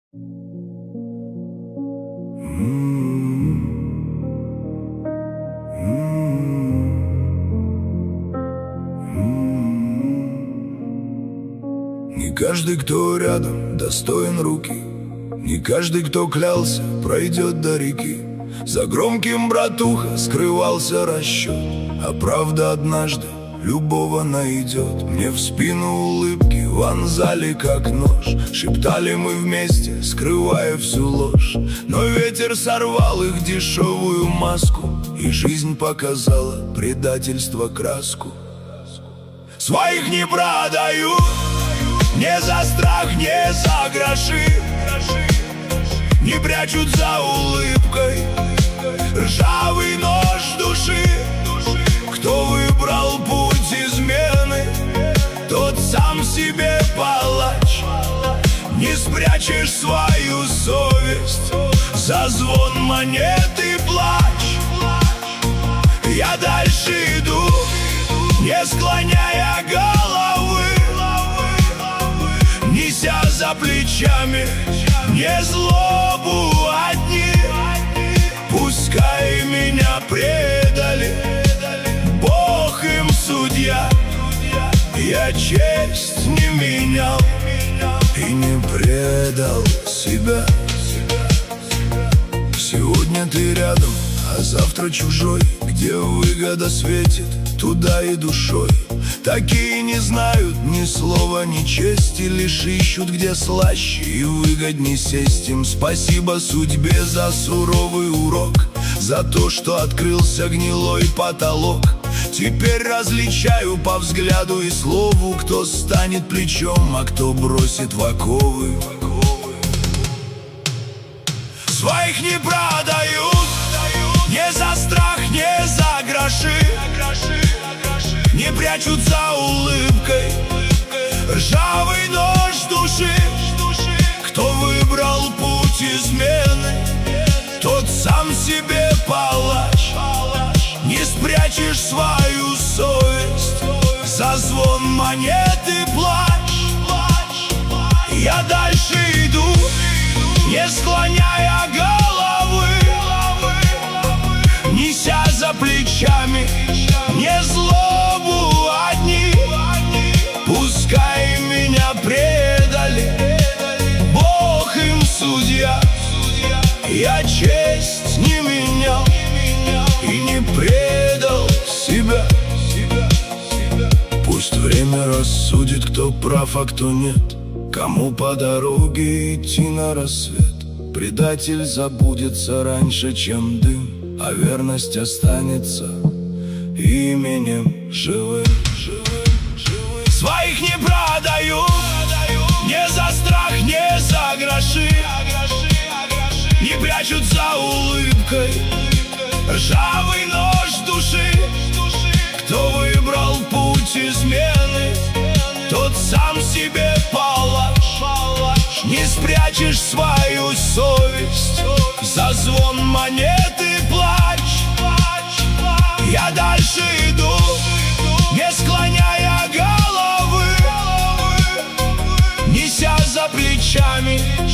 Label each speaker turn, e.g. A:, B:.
A: Не каждый, кто рядом, достоин руки. Не каждый, кто клялся, пройдет до реки. За громким, братуха, скрывался расчет, а правда однажды любого найдет. Мне в спину улыбки вонзали, как нож. Шептали мы вместе, скрывая всю ложь. Но ветер сорвал их дешевую маску, и жизнь показала предательство краску. Своих не продают, не за страх, не за гроши. Не прячут за улыбкой ржавый нож души. Кто выбрал путь измены, тот сам себе палач. Не спрячешь свою совесть за звон монет и плач. Я дальше иду, не склоняя головы, неся за плечами не злобу одни. Пускай меня предали, Бог им судья. Я честь не менял и не предал себя. Сегодня ты рядом, а завтра чужой. Где выгода светит, туда и душой. Такие не знают ни слова, ни чести, лишь ищут, где слаще и выгодней сесть. Им спасибо судьбе за суровый урок, за то, что открылся гнилой потолок. Теперь различаю по взгляду и слову, кто станет плечом, а кто бросит в оковы. Своих не продают, не за страх, не за гроши. Не прячут за улыбкой ржавый нож души. Кто выбрал путь измены, тот сам себе палач. Не спрячешь свою совесть за звон монет и плач. Я дальше иду, не склоняя головы, неся за плечами не злобу одни. Пускай меня предали, Бог им судья. Я честь не менял и не предал себя. Пусть время рассудит, кто прав, а кто нет. Кому по дороге идти на рассвет. Предатель забудется раньше, чем дым, а верность останется именем живым. Своих не продают, не за страх, не за гроши. Не прячут за улыбкой ржавый нож души. Кто выбрал путь измены, тот сам себе палач. Не спрячешь свою совесть за звон монет и плач. Я дальше иду, не склоняя головы, неся за плечами